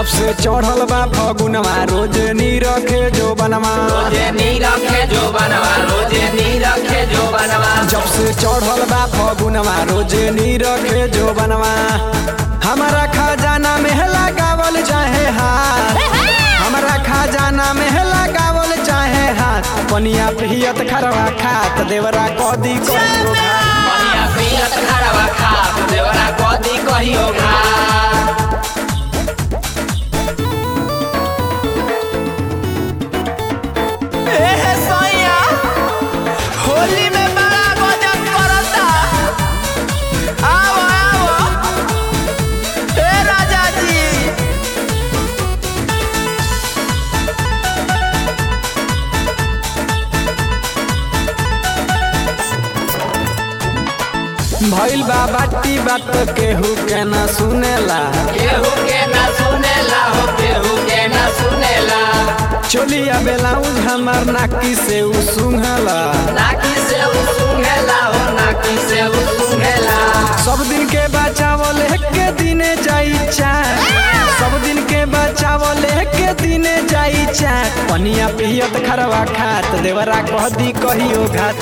से चढ़ल बा फगुनवा रोज नी रखे जो बनवा जब से चढ़ल बा फगुनवा रोज नी रखे जो बनवा हमारा खजाना में लगावल चाहे हाथ हमारा खजाना में लगावल चाहे हाथ पनिया पियत खरवा खात देवरा कदी कहियो होली में बड़ा गजब करता। आओ आओ ए राजा जी भइल बा बाटी बात केहू के ना सुनेला चोलिया बेलाउज हमार नाकी से उ सुंघला सब दिन के बचावल के दिने जाई चाट सब दिन के बचावल के दिने जाई चाट पनिया पियत खरवा खात देवरा कहदी कहियो घात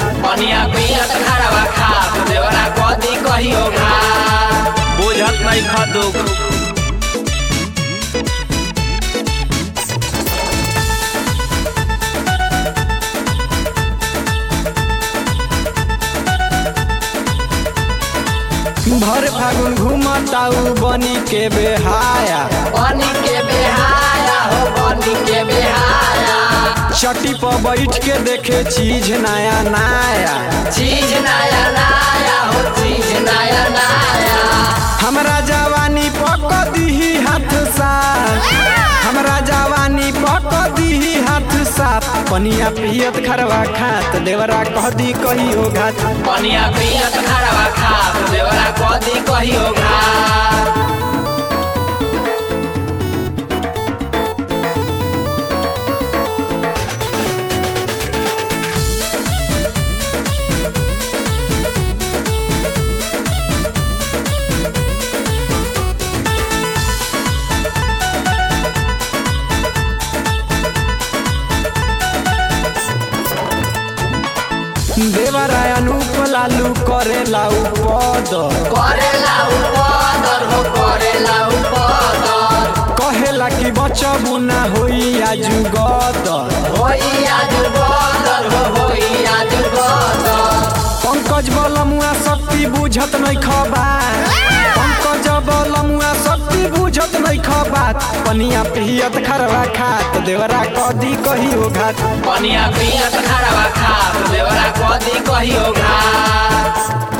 बुझत नहीं खदुक भर फागुन घूमताऊ बनी के बेहाया चटी पर बैठ के देखे चीज नया नया हमरा जवानी पक दीही हाथ साफ हमरा जवानी पक दीही हाथ साफ पनिया पियत खरवा खात देवरा कहदी कहियो घात देवरा अनूप लालू करेला उपद कहेला कि बचबू ना होई आजू गदर पंकज बलमुआ शक्ति बुझत नहीं खबात पंकज बलमुआ शक्ति बुझत नहीं खबात पनिया पियत खरवा खात देवरा कदी कहियो घात कहियो घाट।